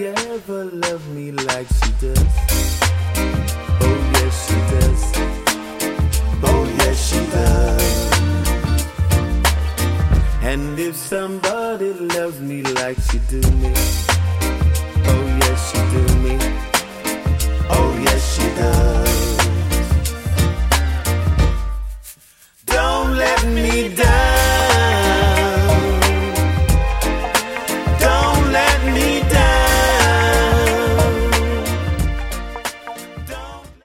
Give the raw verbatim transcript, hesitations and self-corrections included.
ever loved me like she does. Oh yes she does. Oh yes she does. And if somebody loves me like she do me, oh yes she do me.